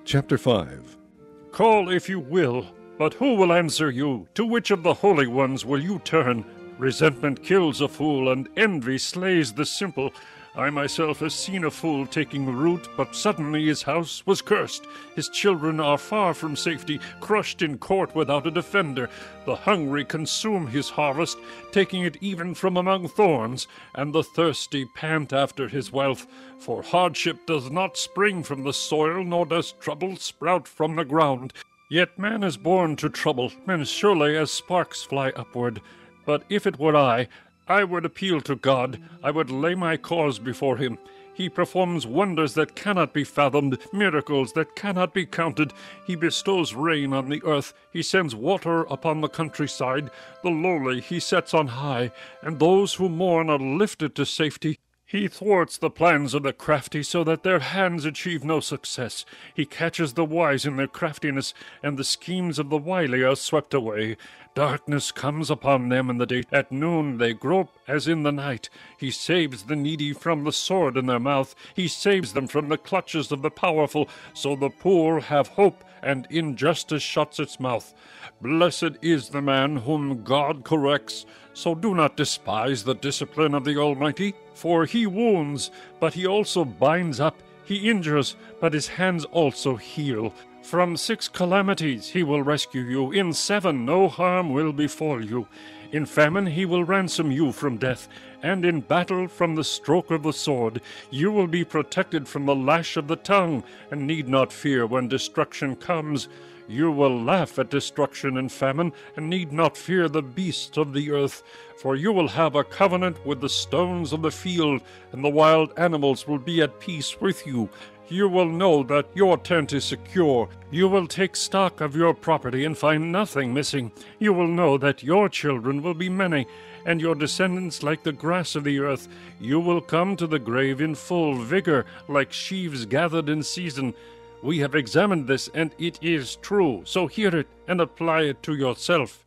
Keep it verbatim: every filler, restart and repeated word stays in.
Chapter five. Call if you will, but who will answer you? To which of the holy ones will you turn? Resentment kills a fool, and envy slays the simple. I myself have seen a fool taking root, but suddenly his house was cursed. His children are far from safety, crushed in court without a defender. The hungry consume his harvest, taking it even from among thorns, and the thirsty pant after his wealth. For hardship does not spring from the soil, nor does trouble sprout from the ground. Yet man is born to trouble, and surely as sparks fly upward. But if it were I, I would appeal to God. I would lay my cause before him. He performs wonders that cannot be fathomed, miracles that cannot be counted. He bestows rain on the earth. He sends water upon the countryside. The lowly he sets on high, and those who mourn are lifted to safety. He thwarts the plans of the crafty so that their hands achieve no success. He catches the wise in their craftiness, and the schemes of the wily are swept away. Darkness comes upon them in the day. At noon they grope as in the night. He saves the needy from the sword in their mouth. He saves them from the clutches of the powerful, so the poor have hope, and injustice shuts its mouth. Blessed is the man whom God corrects. So do not despise the discipline of the Almighty, for he wounds, but he also binds up. He injures, but his hands also heal. From six calamities he will rescue you. In seven no harm will befall you. In famine he will ransom you from death, and in battle from the stroke of the sword. You will be protected from the lash of the tongue, and need not fear when destruction comes. You will laugh at destruction and famine, and need not fear the beasts of the earth. For you will have a covenant with the stones of the field, and the wild animals will be at peace with you. You will know that your tent is secure. You will take stock of your property and find nothing missing. You will know that your children will be many, and your descendants like the grass of the earth. You will come to the grave in full vigor, like sheaves gathered in season. We have examined this, and it is true, so hear it and apply it to yourself.